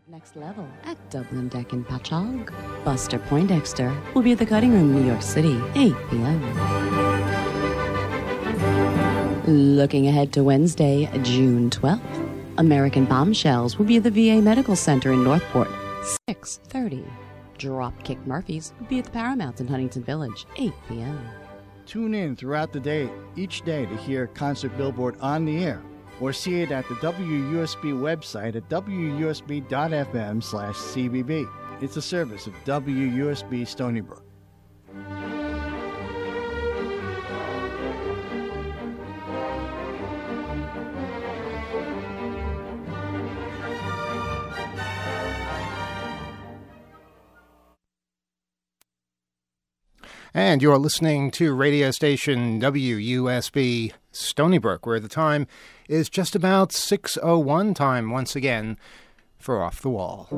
Next level at Dublin Deck in Patchogue. Buster Poindexter will be at the Cutting Room, New York City, 8 p.m. Looking ahead to Wednesday, June 12th, American Bombshells will be at the VA Medical Center in Northport, 6:30. Dropkick Murphys will be at the Paramount in Huntington Village, 8 p.m. Tune in throughout the day, each day, to hear Concert Billboard on the air, or see it at the WUSB website at wusb.fm/CBB. It's a service of WUSB Stony Brook. And you're listening to radio station WUSB Stony Brook, where the time is just about 6:01 time once again for Off the Wall.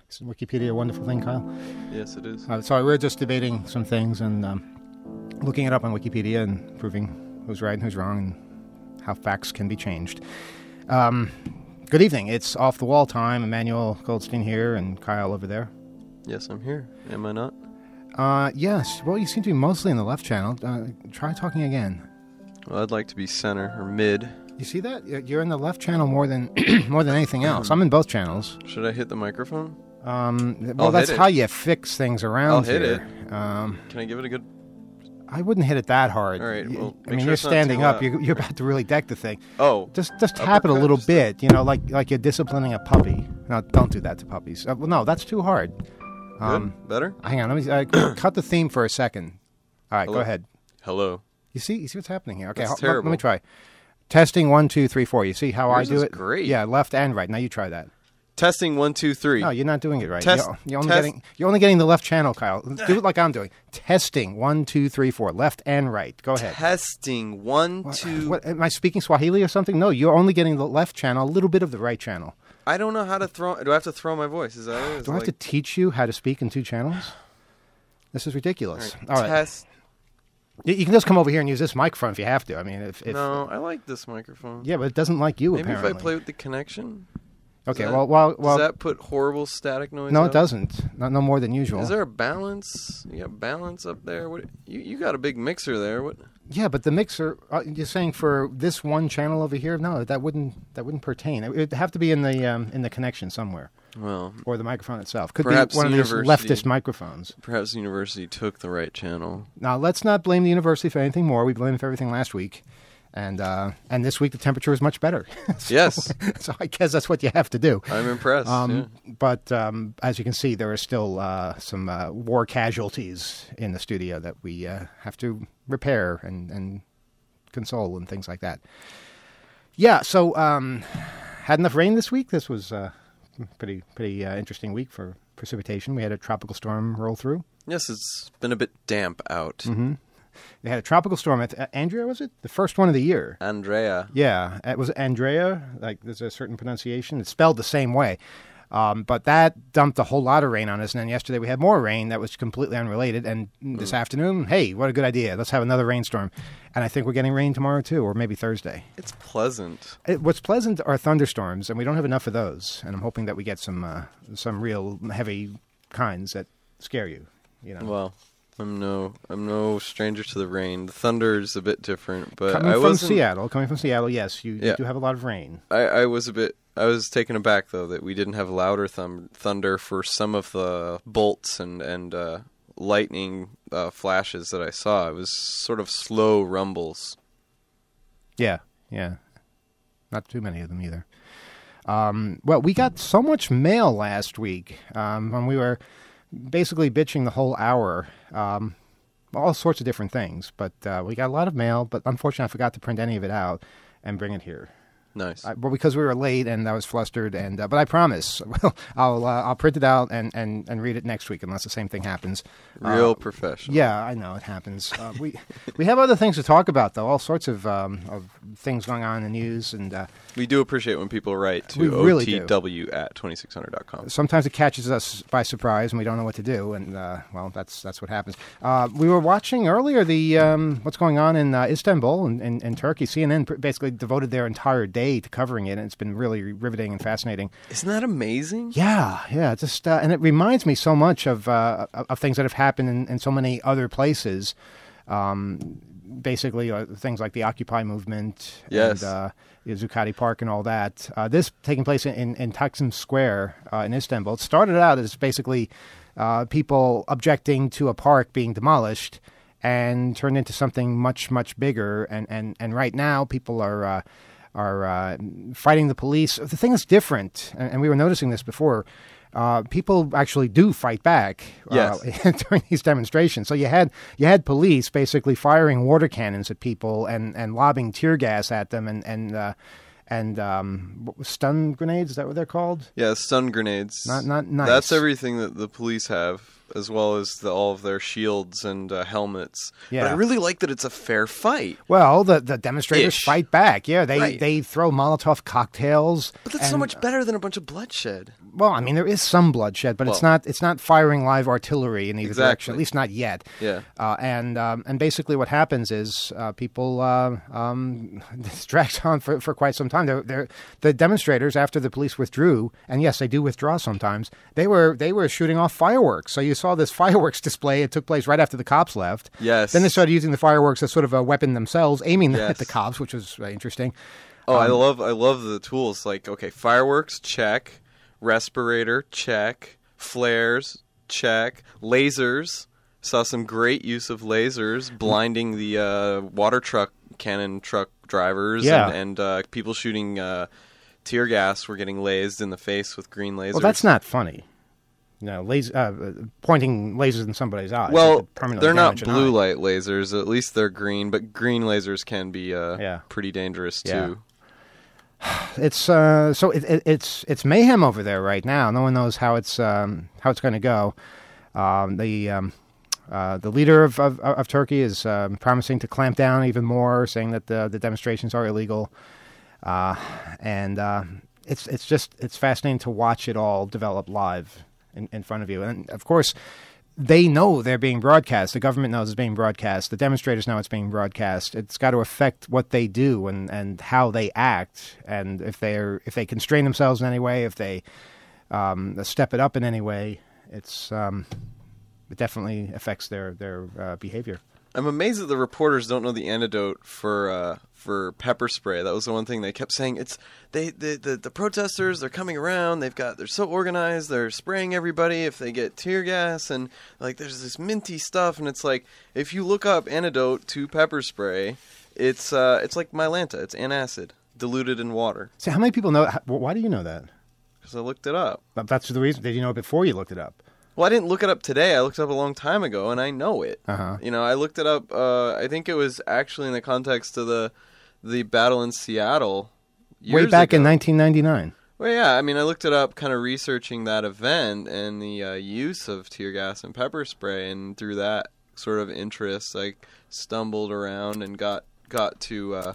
Isn't Wikipedia a wonderful thing, Kyle? Yes, it is. So we're just debating some things and looking it up on Wikipedia and proving who's right and who's wrong and how facts can be changed. Good evening. It's Off the Wall time. Emmanuel Goldstein here and Kyle over there. Yes, I'm here. Am I not? Yes. Well, you seem to be mostly in the left channel. Try talking again. Well, I'd like to be center or mid. You see that? You're in the left channel more than more than anything else. I'm in both channels. Should I hit the microphone? Well, that's how you fix things around I'll hit here. it. Can I give it a good... I wouldn't hit it that hard. All right, well, I mean, sure you're it's not standing too up. loud. You're about to really deck the thing. Oh. Just tap it a little uppercut, bit, like you're disciplining a puppy. No, don't do that to puppies. Well, no, that's too hard. Good? Better? Hang on, let me cut the theme for a second. All right, Hello? go ahead. Hello. You see what's happening here? Okay, That's let terrible. me try. Testing 1, 2, 3, 4. You see how Yours I do is it? great. Yeah, left and right. Now you try that. Testing 1, 2, 3. No, you're not doing it right. Test- You're test- only getting the left channel, Kyle. Do it like I'm doing. Testing 1, 2, 3, 4. Left and right. Go ahead. Testing 1, 2... What, am I speaking Swahili or something? No, you're only getting the left channel, a little bit of the right channel. I don't know how to throw... Do I have to throw my voice? Is that it? Do I have to teach you how to speak in two channels? This is ridiculous. All right. Test... You can just come over here and use this microphone if you have to. I mean, if No, I like this microphone. yeah, but it doesn't like you. Maybe apparently. if I play with the connection? Okay, that- well, Does that put horrible static noise no, out? it doesn't. No more than usual. Is there a balance? You got balance up there? What? You got a big mixer there. What? Yeah, but the mixer. You're saying for this one channel over here? No, that wouldn't pertain. It'd have to be in the connection somewhere, Well, or the microphone itself. Could Perhaps be one of these university- leftist microphones. perhaps the university took the right channel. Now, let's not blame the university for anything more. We blamed it for everything last week. And this week the temperature is much better. Yes. So I guess that's what you have to do. I'm impressed. Yeah. But as you can see, there are still some war casualties in the studio that we have to repair and console and things like that. Yeah, so had enough rain this week. This was a pretty interesting week for precipitation. We had a tropical storm roll through. Yes, it's been a bit damp out. Mm-hmm. They had a tropical storm at Andrea, was it? The first one of the year. Andrea. Yeah. It was Andrea. Like, there's a certain pronunciation. It's spelled the same way. But that dumped a whole lot of rain on us. And then yesterday we had more rain that was completely unrelated. And this afternoon, hey, what a good idea. Let's have another rainstorm. And I think we're getting rain tomorrow, too, or maybe Thursday. It's pleasant. What's pleasant are thunderstorms, and we don't have enough of those. And I'm hoping that we get some real heavy kinds that scare you. You know. Well, I'm no stranger to the rain. The thunder is a bit different, but Coming I from wasn't. Seattle, yes, you do have a lot of rain. I was taken aback though that we didn't have louder thunder for some of the bolts and lightning flashes that I saw. It was sort of slow rumbles. Yeah, not too many of them either. Well, we got so much mail last week when we were basically bitching the whole hour. All sorts of different things, but we got a lot of mail. But unfortunately, I forgot to print any of it out and bring it here. Nice. Well, because we were late and I was flustered, but I promise I'll print it out and read it next week unless the same thing happens. Real professional. Yeah, I know it happens. We have other things to talk about though. All sorts of things going on in the news, and we do appreciate when people write We to really do. otw@2600.com. sometimes it catches us by surprise and we don't know what to do, and well, that's what happens. We were watching earlier the what's going on in Istanbul in Turkey. CNN basically devoted their entire day to covering it, and it's been really riveting and fascinating. Isn't that amazing? Yeah. Just and it reminds me so much of things that have happened in so many other places. Basically, things like the Occupy movement, Yes. and Zuccotti Park, and all that. This taking place in Taksim Square in Istanbul. It started out as basically people objecting to a park being demolished, and turned into something much bigger. And right now, people are fighting the police. The thing is different, and we were noticing this before. People actually do fight back Yes. during these demonstrations. So you had police basically firing water cannons at people and lobbing tear gas at them and what was stun grenades. Is that what they're called? Yeah, stun grenades. Not nice. That's everything that the police have. as well as all of their shields and helmets. Yeah. But I really like that it's a fair fight. Well, the demonstrators Ish. fight back. Yeah, Right. they throw Molotov cocktails. But that's so and, much better than a bunch of bloodshed. Well, I mean, there is some bloodshed, but it's not firing live artillery in either direction. At least not yet. Yeah. And basically, what happens is people it's dragged on for quite some time. The demonstrators, after the police withdrew, and yes, they do withdraw sometimes. They were shooting off fireworks. So you saw this fireworks display. It took place right after the cops left. Yes. Then they started using the fireworks as sort of a weapon themselves, aiming them Yes. at the cops, which was interesting. Oh, I love the tools. Like, okay, fireworks, check. Respirator, check. Flares, check. Lasers. Saw some great use of lasers, blinding the cannon truck drivers. Yeah. And people shooting tear gas were getting lased in the face with green lasers. Well, that's not funny. Pointing lasers in somebody's eyes. Well, could permanently they're not damage an blue eye. light lasers. At least they're green, but green lasers can be pretty dangerous Yeah. too. It's it's mayhem over there right now. No one knows how it's going to go. The leader of Turkey is promising to clamp down even more, saying that the demonstrations are illegal, and it's fascinating to watch it all develop live in front of you. And of course, they know they're being broadcast. The government knows it's being broadcast. The demonstrators know it's being broadcast. It's got to affect what they do and how they act. And if they constrain themselves in any way, if they step it up in any way, it definitely affects their behavior. I'm amazed that the reporters don't know the antidote for pepper spray. That was the one thing they kept saying. It's the protesters. They're coming around. They're so organized. They're spraying everybody if they get tear gas, and like there's this minty stuff. And it's like if you look up antidote to pepper spray, it's like Mylanta. It's antacid diluted in water. So how many people know? Why do you know that? Because I looked it up. That's the reason. Did you know it before you looked it up? Well, I didn't look it up today. I looked it up a long time ago, and I know it. Uh-huh. I looked it up. I think it was actually in the context of the battle in Seattle Way years back ago. in 1999. Well, yeah. I mean, I looked it up, kind of researching that event and the use of tear gas and pepper spray, and through that sort of interest, I stumbled around and got to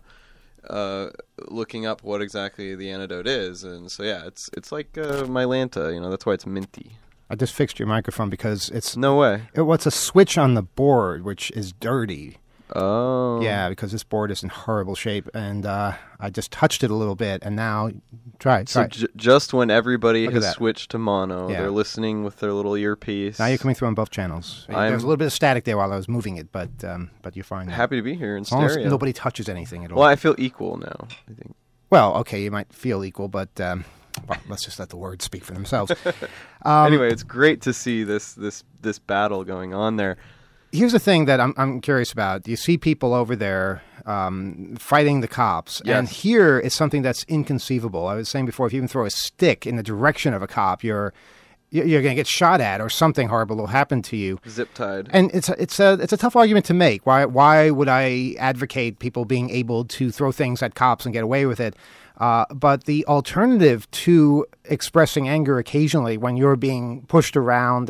looking up what exactly the antidote is, and so yeah, it's like Mylanta. That's why it's minty. I just fixed your microphone because it's No way. What's a switch on the board, which is dirty. Oh. Yeah, because this board is in horrible shape, and I just touched it a little bit, and now try it. So just when everybody Look at has that. switched to mono, Yeah. they're listening with their little earpiece. Now you're coming through on both channels. There was a little bit of static there while I was moving it, but you're fine. now. Happy to be here in As long as stereo. nobody touches anything at all. Well, I feel equal now, I think. Well, okay, you might feel equal, but well, let's just let the words speak for themselves. Anyway, it's great to see this battle going on there. Here's the thing that I'm curious about. You see people over there fighting the cops, Yes. and here is something that's inconceivable. I was saying before, if you even throw a stick in the direction of a cop, you're going to get shot at, or something horrible will happen to you. Zip tied. And it's a tough argument to make. Why would I advocate people being able to throw things at cops and get away with it? But the alternative to expressing anger occasionally when you're being pushed around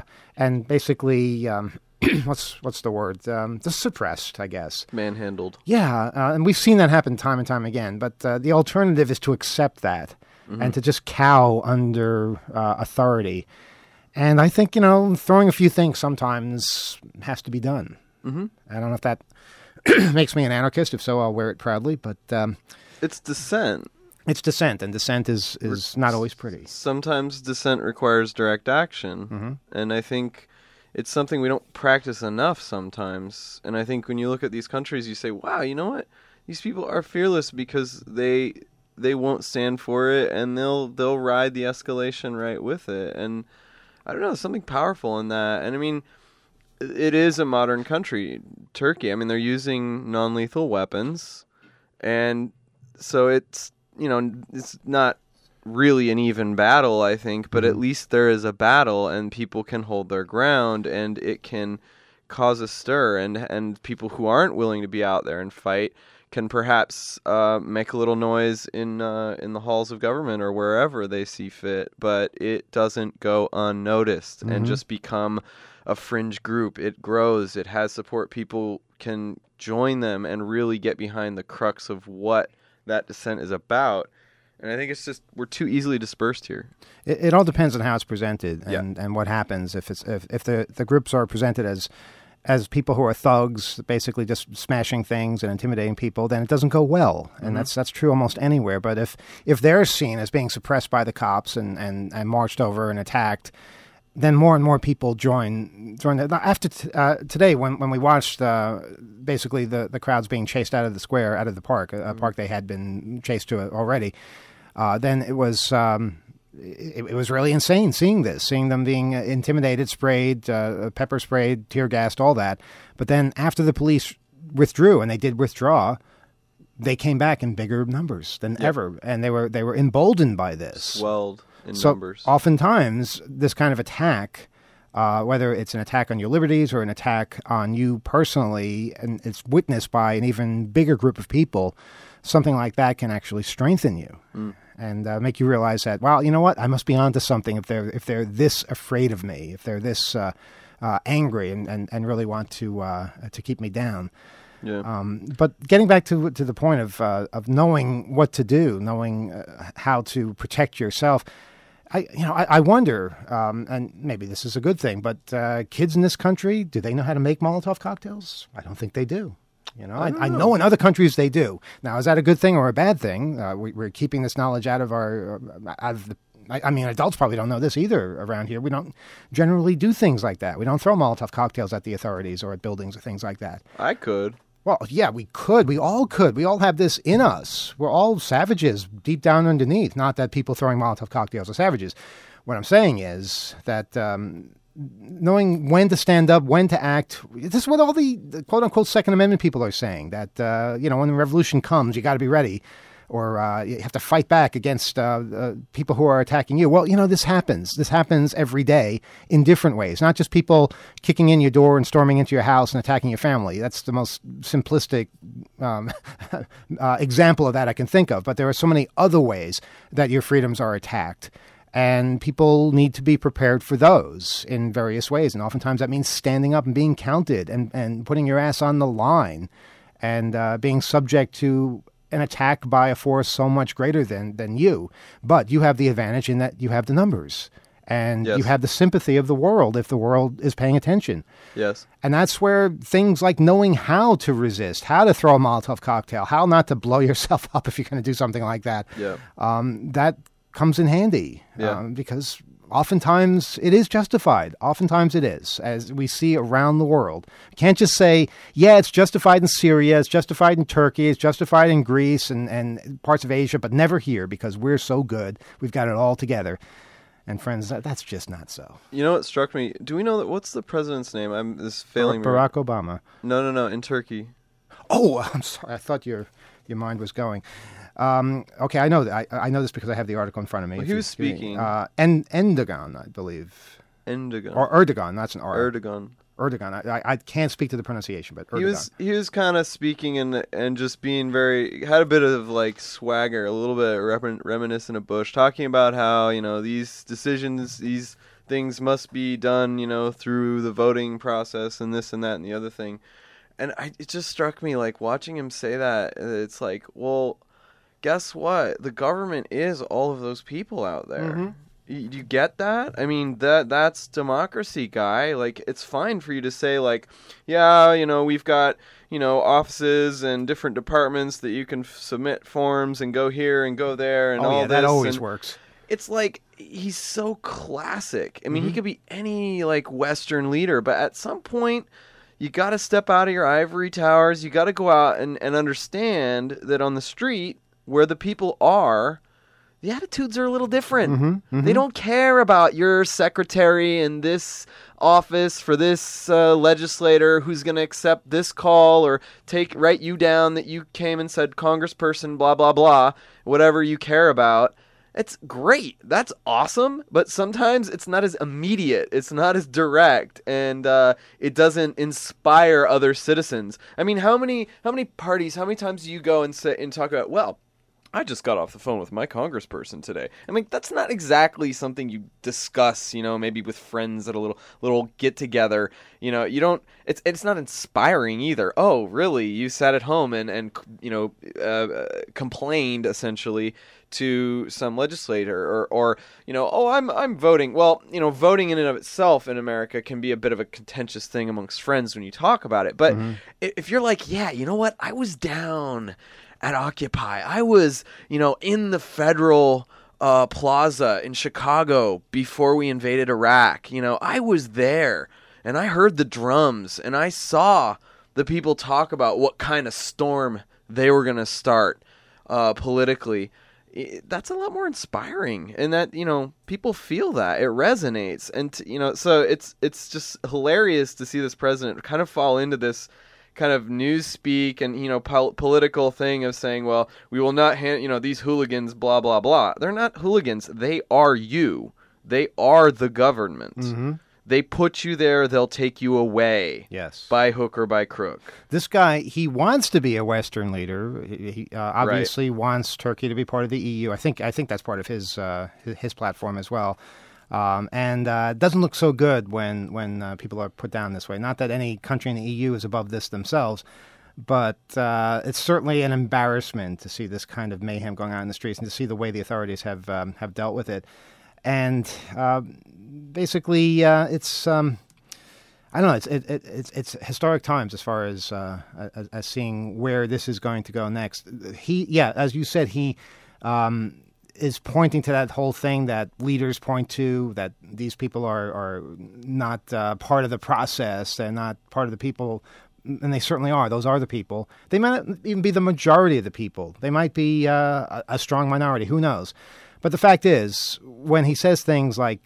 and basically what's the word? Just suppressed, I guess. Manhandled. Yeah, and we've seen that happen time and time again. But the alternative is to accept that and to just cow under authority. And I think, throwing a few things sometimes has to be done. Mm-hmm. I don't know if that makes me an anarchist. If so, I'll wear it proudly. But It's dissent. it's dissent, and dissent is not always pretty. Sometimes dissent requires direct action, and I think it's something we don't practice enough sometimes. And I think when you look at these countries, you say, wow, you know what? These people are fearless because they won't stand for it, and they'll ride the escalation right with it. And I don't know, there's something powerful in that. And I mean, it is a modern country, Turkey. I mean, they're using non-lethal weapons, and so it's not really an even battle, I think, but at least there is a battle, and people can hold their ground, and it can cause a stir, and people who aren't willing to be out there and fight can perhaps make a little noise in the halls of government or wherever they see fit, but it doesn't go unnoticed and just become a fringe group. It grows. It has support. People can join them and really get behind the crux of what that dissent is about. And I think it's just we're too easily dispersed here. It all depends on how it's presented and what happens. If the groups are presented as people who are thugs, basically just smashing things and intimidating people, then it doesn't go well. And that's true almost anywhere. But if they're seen as being suppressed by the cops and marched over and attacked, then more and more people join. After today, when we watched basically the crowds being chased out of the square, out of the park, a park they had been chased to already, then it was it was really insane seeing them being intimidated, sprayed, pepper sprayed, tear gassed, all that. But then after the police withdrew, and they did withdraw, they came back in bigger numbers than ever, and they were emboldened by this. Swelled in numbers. Oftentimes, this kind of attack, whether it's an attack on your liberties or an attack on you personally, and it's witnessed by an even bigger group of people, something like that can actually strengthen you and make you realize that, well, you know what? I must be onto something if they're this afraid of me, if they're this angry and really want to keep me down. Yeah. But getting back to the point of knowing what to do, knowing how to protect yourself, I wonder, and maybe this is a good thing, but kids in this country, do they know how to make Molotov cocktails? I don't think they do. I know in other countries they do. Now, is that a good thing or a bad thing? We're keeping this knowledge out of the. I mean, adults probably don't know this either around here. We don't generally do things like that. We don't throw Molotov cocktails at the authorities or at buildings or things like that. I could. Well, yeah, we could. We all could. We all have this in us. We're all savages deep down underneath. Not that people throwing Molotov cocktails are savages. What I'm saying is that knowing when to stand up, when to act, this is what all the quote-unquote Second Amendment people are saying, that, when the revolution comes, you got to be ready. Or you have to fight back against people who are attacking you. Well, this happens. This happens every day in different ways. Not just people kicking in your door and storming into your house and attacking your family. That's the most simplistic example of that I can think of. But there are so many other ways that your freedoms are attacked. And people need to be prepared for those in various ways. And oftentimes that means standing up and being counted and putting your ass on the line and being subject to an attack by a force so much greater than you. But you have the advantage in that you have the numbers. And you have the sympathy of the world if the world is paying attention. Yes. And that's where things like knowing how to resist, how to throw a Molotov cocktail, how not to blow yourself up if you're going to do something like that, that comes in handy. Because oftentimes it is justified. Oftentimes it is, as we see around the world. You can't just say, it's justified in Syria, it's justified in Turkey, it's justified in Greece and parts of Asia, but never here because we're so good. We've got it all together. And friends, that's just not so. You know what struck me? Do we know what's the president's name? I'm this failing. Barack Obama. No, in Turkey. Oh, I'm sorry. I thought your mind was going. Okay, I know that. I know this because I have the article in front of me. Well, he was speaking. Endogan, I believe. Endogan. Or Erdogan. That's an R. Erdogan. I can't speak to the pronunciation, but Erdogan. He was kind of speaking and just being had a bit of like swagger, a little bit reminiscent of Bush, talking about how these decisions, these things must be done through the voting process and this and that and the other thing, and it just struck me like watching him say that. It's like, well, guess what? The government is all of those people out there. Mm-hmm. You get that? I mean, that's democracy, guy. Like, it's fine for you to say, like, we've got, offices and different departments that you can submit forms and go here and go there and all this. That always works. It's like, he's so classic. I mean, he could be any, like, Western leader, but at some point, you got to step out of your ivory towers. You got to go out and understand that on the street, where the people are, the attitudes are a little different. Mm-hmm, mm-hmm. They don't care about your secretary in this office for this legislator who's going to accept this call or write you down that you came and said congressperson, blah, blah, blah, whatever you care about. it's great. That's awesome. But sometimes it's not as immediate. It's not as direct, and it doesn't inspire other citizens. I mean, how many parties? How many times do you go and sit and talk about? Well, I just got off the phone with my congressperson today. I mean, that's not exactly something you discuss, maybe with friends at a little get together. You don't. It's not inspiring either. Oh, really? You sat at home and complained essentially to some legislator or oh, I'm voting. Well, voting in and of itself in America can be a bit of a contentious thing amongst friends when you talk about it. But if you're like, yeah, you know what? I was down at Occupy. I was, in the Federal Plaza in Chicago before we invaded Iraq. I was there, and I heard the drums, and I saw the people talk about what kind of storm they were going to start politically. That's a lot more inspiring, and that people feel that it resonates, and so it's just hilarious to see this president kind of fall into this kind of news speak and political thing of saying, well, we will not these hooligans, blah blah blah. They're not hooligans. They are you. They are the government. They put you there. They'll take you away. Yes, by hook or by crook. This guy, he wants to be a Western leader. He obviously wants Turkey to be part of the EU. I think that's part of his platform as well. And it doesn't look so good when people are put down this way. Not that any country in the EU is above this themselves, but it's certainly an embarrassment to see this kind of mayhem going on in the streets and to see the way the authorities have dealt with it. And basically, it's I don't know. It's historic times as far as seeing where this is going to go next. As you said, he is pointing to that whole thing that leaders point to, that these people are not part of the process. They're not part of the people, and they certainly are. Those are the people. They might not even be the majority of the people. They might be a strong minority. Who knows? But the fact is, when he says things like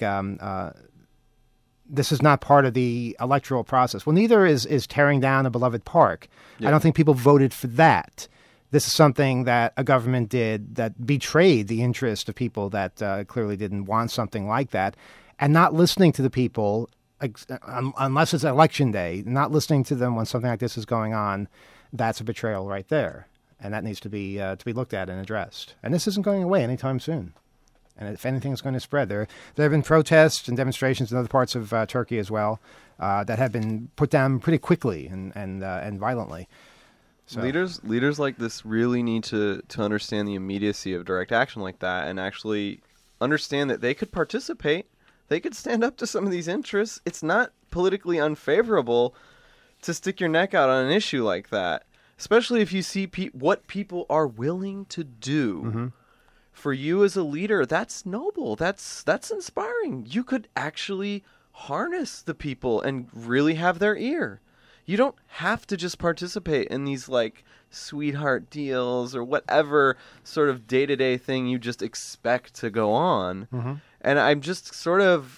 this is not part of the electoral process, well, neither is tearing down a beloved park. Yeah. I don't think people voted for that. This is something that a government did that betrayed the interest of people that clearly didn't want something like that. And not listening to the people, unless it's election day, not listening to them when something like this is going on, that's a betrayal right there. And that needs to be looked at and addressed. And this isn't going away anytime soon. And if anything, it's going to spread. There have been protests and demonstrations in other parts of Turkey as well that have been put down pretty quickly and violently. So. Leaders like this really need to understand the immediacy of direct action like that and actually understand that they could participate. They could stand up to some of these interests. It's not politically unfavorable to stick your neck out on an issue like that, especially if you see what people are willing to do. Mm-hmm. For you as a leader, that's noble. That's inspiring. You could actually harness the people and really have their ear. You don't have to just participate in these like sweetheart deals or whatever sort of day-to-day thing you just expect to go on. Mm-hmm. And I'm just sort of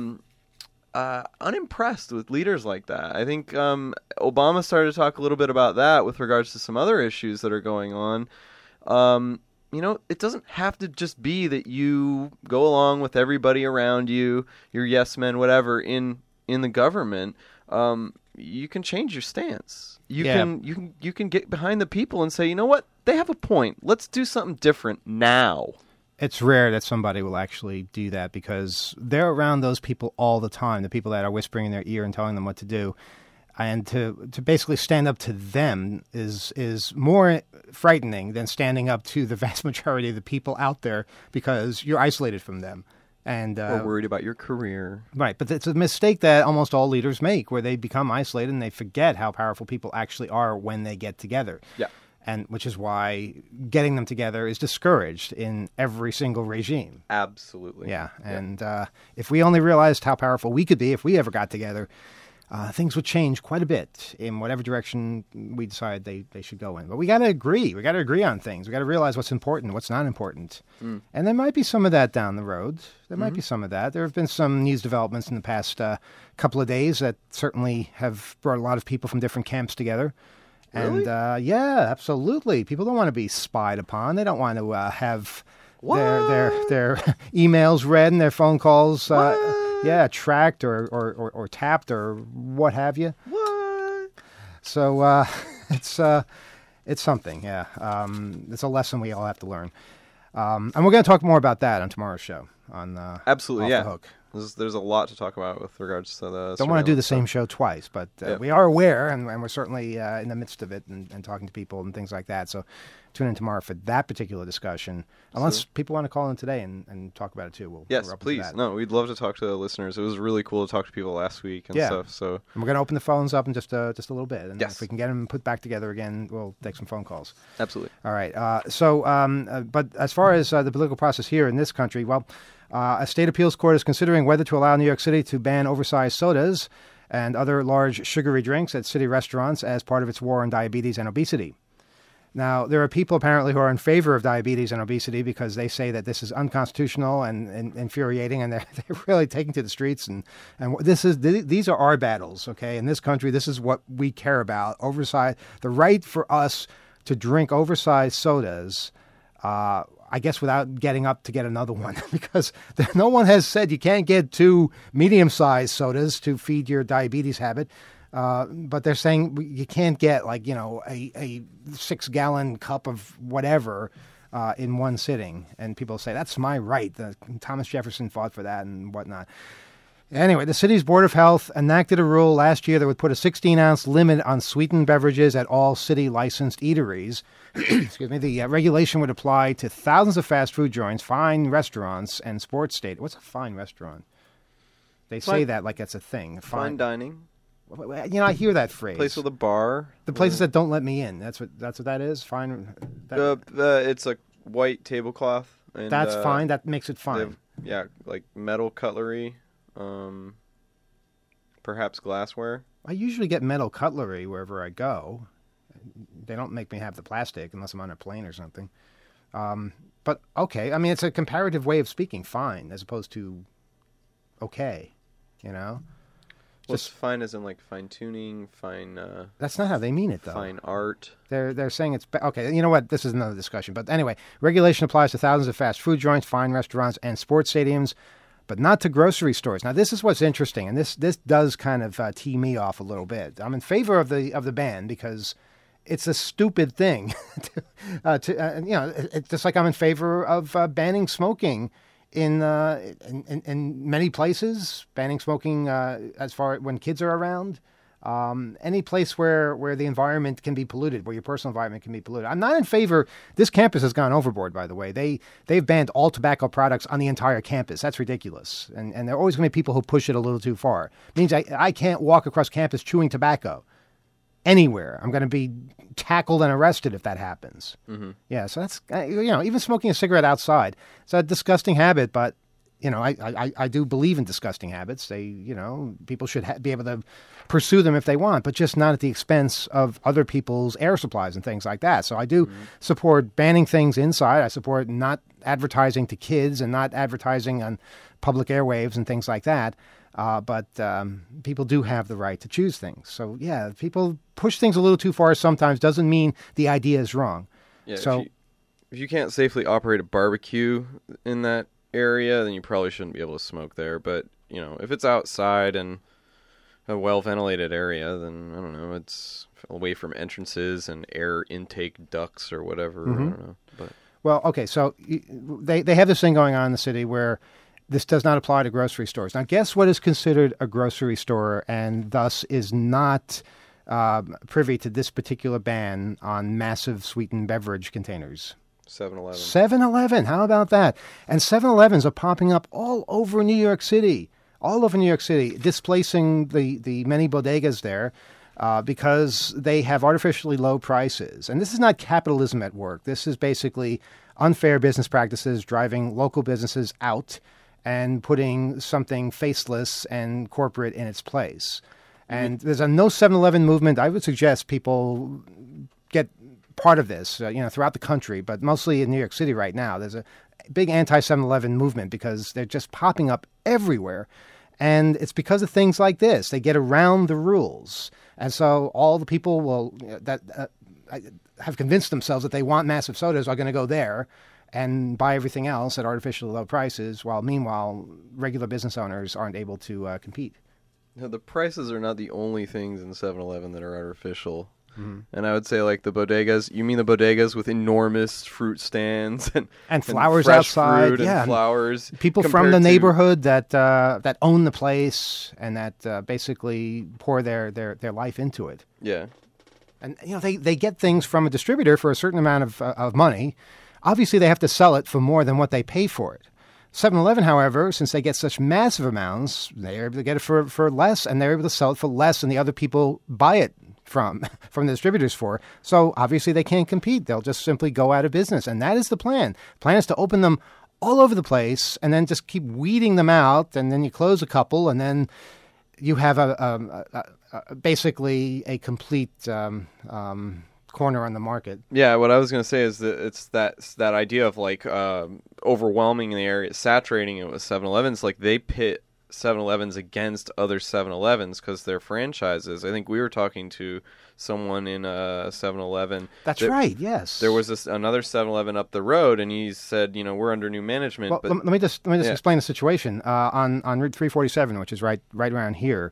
unimpressed with leaders like that. I think Obama started to talk a little bit about that with regards to some other issues that are going on. It doesn't have to just be that you go along with everybody around you, your yes men, whatever, in the government. You can change your stance. You can get behind the people and say, you know what? They have a point. Let's do something different now. It's rare that somebody will actually do that because they're around those people all the time, the people that are whispering in their ear and telling them what to do. And to basically stand up to them is more frightening than standing up to the vast majority of the people out there because you're isolated from them. And or worried about your career. Right, but it's a mistake that almost all leaders make where they become isolated and they forget how powerful people actually are when they get together. Yeah. And which is why getting them together is discouraged in every single regime. Absolutely. Yeah, and if we only realized how powerful we could be if we ever got together, things would change quite a bit in whatever direction we decide they should go in. But we got to agree. We got to agree on things. We got to realize what's important, what's not important. Mm. And there might be some of that down the road. There might be some of that. There have been some news developments in the past couple of days that certainly have brought a lot of people from different camps together. Really? And yeah, absolutely. People don't want to be spied upon. They don't want to have their emails read and their phone calls, tracked or tapped or what have you. What? So it's something, yeah. It's a lesson we all have to learn. And we're going to talk more about that on tomorrow's show on Absolutely, Off yeah. the Hook. There's a lot to talk about with regards to the. Don't want to do the surveillance same stuff. show twice, but we are aware, and we're certainly in the midst of it and talking to people and things like that. So tune in tomorrow for that particular discussion. Unless people want to call in today and talk about it too. We're Yes, open to please. that. No, we'd love to talk to the listeners. It was really cool to talk to people last week and stuff. So And we're going to open the phones up in just a little bit. And Yes. if we can get them put back together again, we'll take some phone calls. absolutely. All right. But as far as the political process here in this country, well, a state appeals court is considering whether to allow New York City to ban oversized sodas and other large sugary drinks at city restaurants as part of its war on diabetes and obesity. Now, there are people apparently who are in favor of diabetes and obesity because they say that this is unconstitutional and infuriating, and they're really taking to the streets. And these are our battles, okay? In this country, this is what we care about: the right for us to drink oversized sodas. I guess without getting up to get another one, because no one has said you can't get 2 medium-sized sodas to feed your diabetes habit. But they're saying you can't get a 6-gallon cup of whatever in one sitting. And people say, that's my right. Thomas Jefferson fought for that and whatnot. Anyway, the city's Board of Health enacted a rule last year that would put a 16-ounce limit on sweetened beverages at all city-licensed eateries. Excuse me. The regulation would apply to thousands of fast food joints, fine restaurants, and sports stadiums. What's a fine restaurant? They say that like it's a thing. Fine dining. I hear that phrase. Place with a bar. The places that don't let me in. That's what that is. Fine. It's a white tablecloth. And, that's fine. That makes it they fine. have, like metal cutlery, perhaps glassware. I usually get metal cutlery wherever I go. They don't make me have the plastic unless I'm on a plane or something. But okay, I mean, it's a comparative way of speaking. Fine, as opposed to okay. Just fine as in like fine tuning, fine. That's not how they mean it, though. Fine art. They're saying it's okay. You know what? This is another discussion. But anyway, regulation applies to thousands of fast food joints, fine restaurants, and sports stadiums, but not to grocery stores. Now, this is what's interesting, and this does kind of tee me off a little bit. I'm in favor of the ban because it's a stupid thing. It's just like I'm in favor of banning smoking. In many places, banning smoking as far when kids are around, any place where the environment can be polluted, where your personal environment can be polluted. I'm not in favor. This campus has gone overboard, by the way. They've banned all tobacco products on the entire campus. That's ridiculous. And there are always going to be people who push it a little too far. It means I can't walk across campus chewing tobacco anywhere. I'm going to be tackled and arrested if that happens. Mm-hmm. Yeah, so that's, even smoking a cigarette outside, it's a disgusting habit, but, I do believe in disgusting habits. People should be able to pursue them if they want, but just not at the expense of other people's air supplies and things like that. So I do support banning things inside. I support not advertising to kids and not advertising on public airwaves and things like that. But people do have the right to choose things. So, yeah, people push things a little too far sometimes doesn't mean the idea is wrong. Yeah, so if you can't safely operate a barbecue in that area, then you probably shouldn't be able to smoke there. But, if it's outside and a well-ventilated area, then, I don't know, it's away from entrances and air intake ducts or whatever. Mm-hmm. I don't know. But well, okay, so they have this thing going on in the city where this does not apply to grocery stores. Now, guess what is considered a grocery store and thus is not privy to this particular ban on massive sweetened beverage containers? 7-Eleven. 7-Eleven. How about that? And 7-Elevens are popping up all over New York City, displacing the many bodegas there because they have artificially low prices. And this is not capitalism at work. This is basically unfair business practices driving local businesses out and putting something faceless and corporate in its place. And there's a no 7-Eleven movement. I would suggest people get part of this, throughout the country, but mostly in New York City right now. There's a big anti-7-Eleven movement because they're just popping up everywhere. And it's because of things like this. They get around the rules. And so all the people that have convinced themselves that they want massive sodas are going to go there. and buy everything else at artificially low prices, while meanwhile regular business owners aren't able to compete. Now, the prices are not the only things in 7-Eleven that are artificial. Mm-hmm. And I would say, like, the bodegas, you mean the bodegas with enormous fruit stands and flowers fresh outside, fruit and flowers. People from the neighborhood that own the place and that basically pour their life into it. Yeah. And they get things from a distributor for a certain amount of money. Obviously, they have to sell it for more than what they pay for it. 7-Eleven, however, since they get such massive amounts, they're able to get it for less, and they're able to sell it for less than the other people buy it from the distributors for. So obviously they can't compete. They'll just simply go out of business. And that is the plan. The plan is to open them all over the place and then just keep weeding them out. And then you close a couple, and then you have basically a complete corner on the market. Yeah, what I was going to say is that it's that idea of like overwhelming the area, saturating it with 7-Elevens. Like they pit 7-Elevens against other 7-Elevens because they're franchises. I think we were talking to someone in a 7-Eleven. That's right, yes. There was another 7-Eleven up the road, and he said, we're under new management. Well, but let me just explain the situation. On Route 347, which is right around here,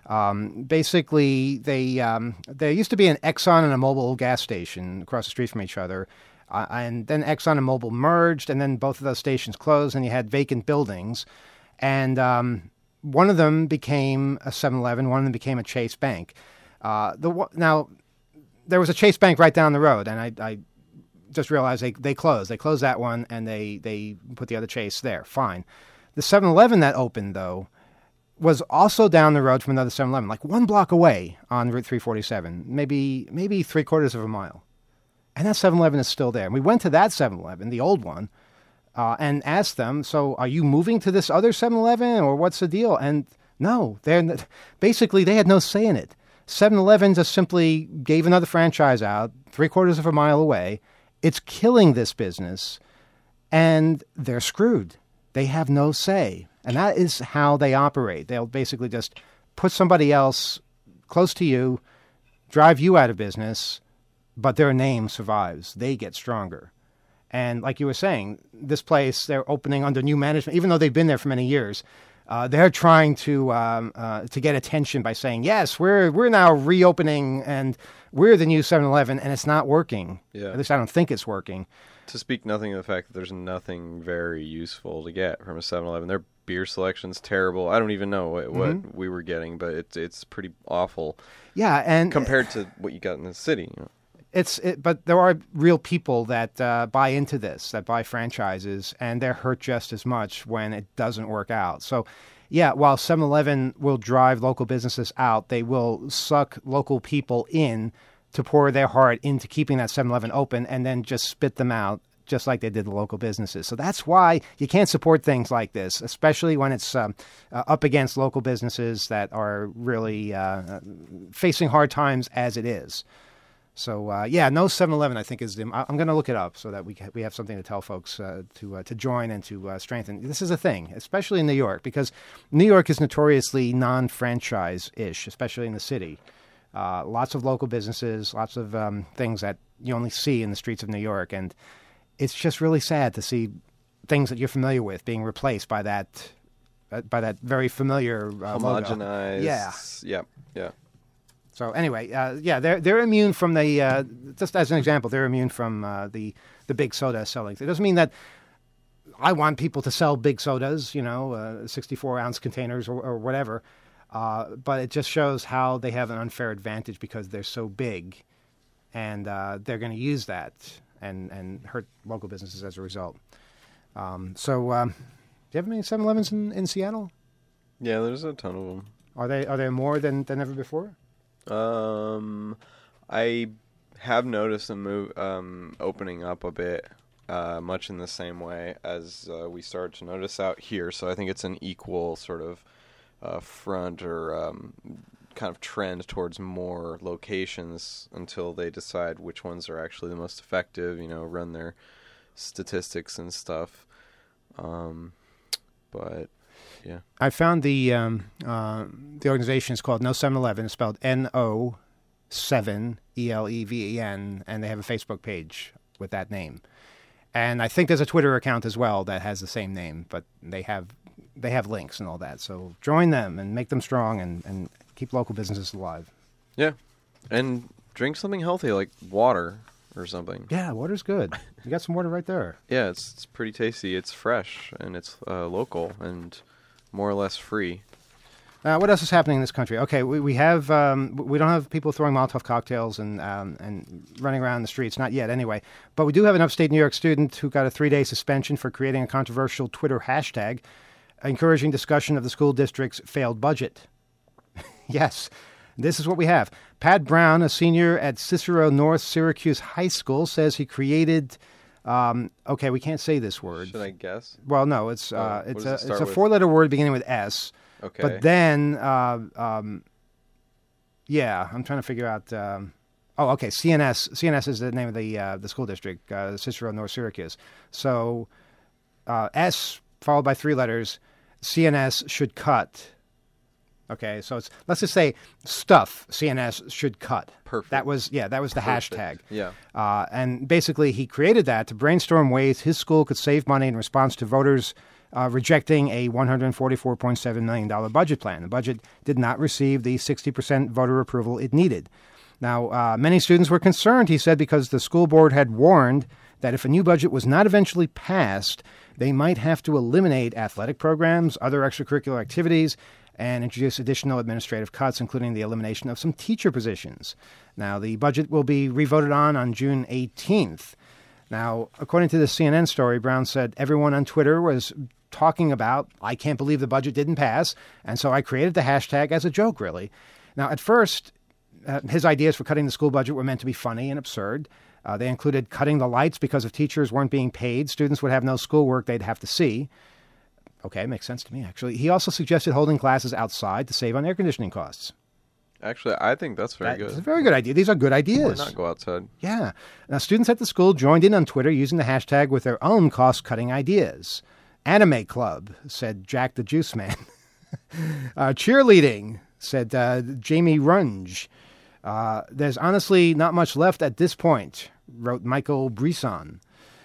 basically there used to be an Exxon and a Mobil gas station across the street from each other. And then Exxon and Mobil merged, and then both of those stations closed, and you had vacant buildings. And one of them became a 7-Eleven, one of them became a Chase Bank. Now, there was a Chase Bank right down the road, and I just realized they closed. They closed that one, and they put the other Chase there. Fine. The 7-Eleven that opened, though, was also down the road from another 7-Eleven, like 1 block away on Route 347, maybe 3/4 of a mile. And that 7-Eleven is still there. And we went to that 7-Eleven, the old one, and asked them, so are you moving to this other 7-Eleven or what's the deal? And no, basically they had no say in it. 7-Eleven just simply gave another franchise out 3/4 of a mile away. It's killing this business, and they're screwed. They have no say. And that is how they operate. They'll basically just put somebody else close to you, drive you out of business, but their name survives. They get stronger. And like you were saying, this place, they're opening under new management, even though they've been there for many years. They're trying to get attention by saying, yes, we're now reopening and we're the new 7-Eleven, and it's not working. Yeah. At least I don't think it's working. To speak nothing of the fact that there's nothing very useful to get from a 7-Eleven. Their beer selection's terrible. I don't even know what we were getting, but it's pretty awful. Yeah, and compared to what you got in the city. But there are real people that buy into this, that buy franchises, and they're hurt just as much when it doesn't work out. So, yeah, while 7-Eleven will drive local businesses out, they will suck local people in to pour their heart into keeping that 7-Eleven open and then just spit them out, just like they did the local businesses. So that's why you can't support things like this, especially when it's up against local businesses that are really facing hard times as it is. So, no 7-Eleven, I think, is I'm going to look it up so that we have something to tell folks to join and to strengthen. This is a thing, especially in New York, because New York is notoriously non-franchise-ish, especially in the city. Lots of local businesses, lots of things that you only see in the streets of New York. And it's just really sad to see things that you're familiar with being replaced by that very familiar homogenized. Yeah. Yeah. So anyway, they're immune from the just as an example, they're immune from the big soda selling. It doesn't mean that I want people to sell big sodas, 64-ounce containers or whatever, but it just shows how they have an unfair advantage because they're so big, and they're going to use that and hurt local businesses as a result. Do you have any 7-Elevens in Seattle? Yeah, there's a ton of them. Are there more than ever before? I have noticed them opening up a bit, much in the same way as we started to notice out here. So I think it's an equal sort of front or kind of trend towards more locations until they decide which ones are actually the most effective. Run their statistics and stuff. But yeah, I found the organization is called No 7-Eleven. It's spelled No 7 ELEVEN, and they have a Facebook page with that name. And I think there's a Twitter account as well that has the same name, but they have links and all that. So join them and make them strong and keep local businesses alive. Yeah. And drink something healthy like water or something. Yeah, water's good. You got some water right there. Yeah, it's pretty tasty. It's fresh and it's local and more or less free. What else is happening in this country? Okay, we have we don't have people throwing Molotov cocktails and running around the streets, not yet anyway. But we do have an upstate New York student who got a 3-day suspension for creating a controversial Twitter hashtag encouraging discussion of the school district's failed budget. Yes, this is what we have. Pat Brown, a senior at Cicero North Syracuse High School, says he created. Okay, we can't say this word. Should I guess? Well, no, it's what it's does it a start with? 4-letter word beginning with S. Okay. But then, yeah, I'm trying to figure out. Okay, CNS. CNS is the name of the school district, Cicero North Syracuse. So S followed by 3 letters. CNS should cut. Okay, so let's just say stuff. CNS should cut. Perfect. That was the Perfect. hashtag. Yeah. And basically, he created that to brainstorm ways his school could save money in response to voters rejecting a $144.7 million budget plan. The budget did not receive the 60% voter approval it needed. Now, many students were concerned, he said, because the school board had warned that if a new budget was not eventually passed, they might have to eliminate athletic programs, other extracurricular activities, and introduce additional administrative cuts, including the elimination of some teacher positions. Now, the budget will be revoted on June 18th. Now, according to the CNN story, Brown said everyone on Twitter was talking about, I can't believe the budget didn't pass, and so I created the hashtag as a joke, really. Now, at first, his ideas for cutting the school budget were meant to be funny and absurd. They included cutting the lights because if teachers weren't being paid, students would have no schoolwork they'd have to see. Okay, makes sense to me, actually. He also suggested holding classes outside to save on air conditioning costs. Actually, I think that's very That's a good. very good idea. These are good ideas. Why not go outside? Yeah. Now, students at the school joined in on Twitter using the hashtag with their own cost-cutting ideas. Anime Club, said Jack the Juice Man. Cheerleading, said Jamie Runge. There's honestly not much left at this point, wrote Michael Brisson.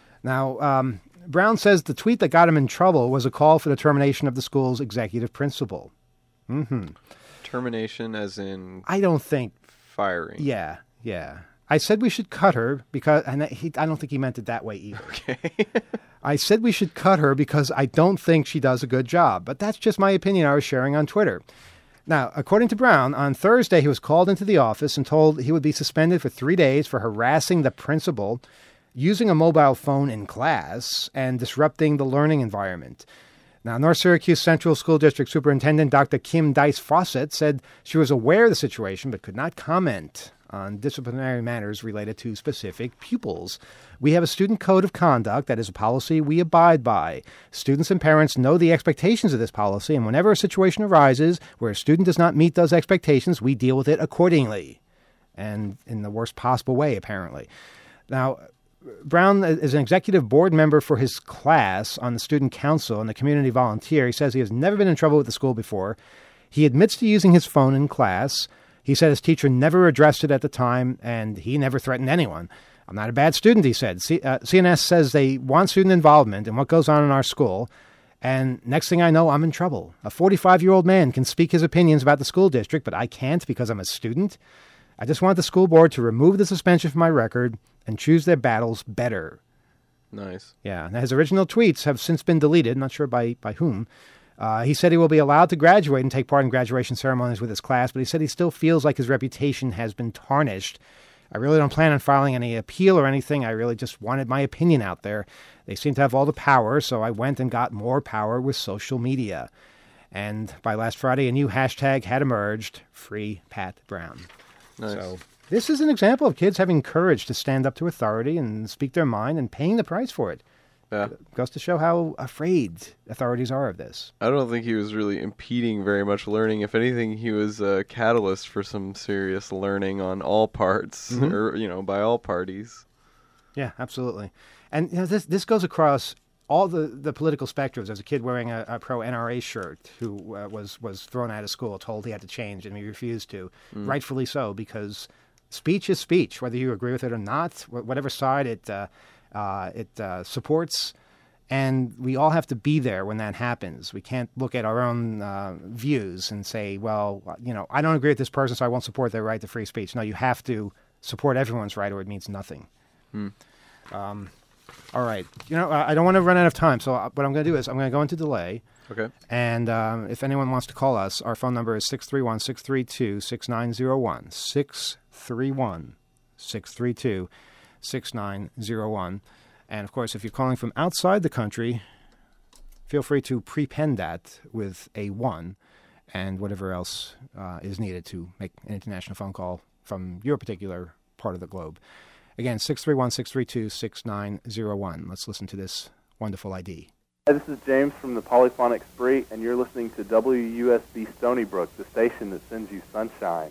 Now, Brown says the tweet that got him in trouble was a call for the termination of the school's executive principal. Mm-hmm. Termination as in I don't think... firing. Yeah. I said we should cut her because... I don't think he meant it that way either. Okay. I said we should cut her because I don't think she does a good job. But that's just my opinion I was sharing on Twitter. Now, according to Brown, on Thursday he was called into the office and told he would be suspended for 3 days for harassing the principal, using a mobile phone in class, and disrupting the learning environment. Now, North Syracuse Central School District Superintendent Dr. Kim Dice-Fawcett said she was aware of the situation but could not comment on disciplinary matters related to specific pupils. We have a student code of conduct that is a policy we abide by. Students and parents know the expectations of this policy, and whenever a situation arises where a student does not meet those expectations, we deal with it accordingly, and in the worst possible way, apparently. Now, Brown is an executive board member for his class on the student council and the community volunteer. He says he has never been in trouble with the school before. He admits to using his phone in class. He said his teacher never addressed it at the time, and he never threatened anyone. I'm not a bad student, he said. CNS says they want student involvement in what goes on in our school, and next thing I know, I'm in trouble. A 45-year-old man can speak his opinions about the school district, but I can't because I'm a student. I just want the school board to remove the suspension from my record and choose their battles better. Nice. Yeah. Now, his original tweets have since been deleted, not sure by whom. He said he will be allowed to graduate and take part in graduation ceremonies with his class, but he said he still feels like his reputation has been tarnished. I really don't plan on filing any appeal or anything. I really just wanted my opinion out there. They seem to have all the power, so I went and got more power with social media. And by last Friday, a new hashtag had emerged, Free Pat Brown. Nice. So this is an example of kids having courage to stand up to authority and speak their mind and paying the price for it. Yeah. Goes to show how afraid authorities are of this. I don't think he was really impeding very much learning. If anything, he was a catalyst for some serious learning on all parts, or by all parties. Yeah, absolutely. And this goes across all the political spectrums. There's a kid wearing a pro-NRA shirt who was thrown out of school, told he had to change, and he refused to. Rightfully so, because speech is speech, whether you agree with it or not, whatever side it It supports, and we all have to be there when that happens. We can't look at our own views and say, well, I don't agree with this person, so I won't support their right to free speech. No, you have to support everyone's right, or it means nothing. All right. I don't want to run out of time, so what I'm going to do is I'm going to go into delay. Okay. And if anyone wants to call us, our phone number is 631-632-6901. 631-632-6901. And, of course, if you're calling from outside the country, feel free to prepend that with a 1 and whatever else is needed to make an international phone call from your particular part of the globe. Again, 631-632-6901. Let's listen to this wonderful ID. Hi, this is James from the Polyphonic Spree, and you're listening to WUSB Stony Brook, the station that sends you sunshine.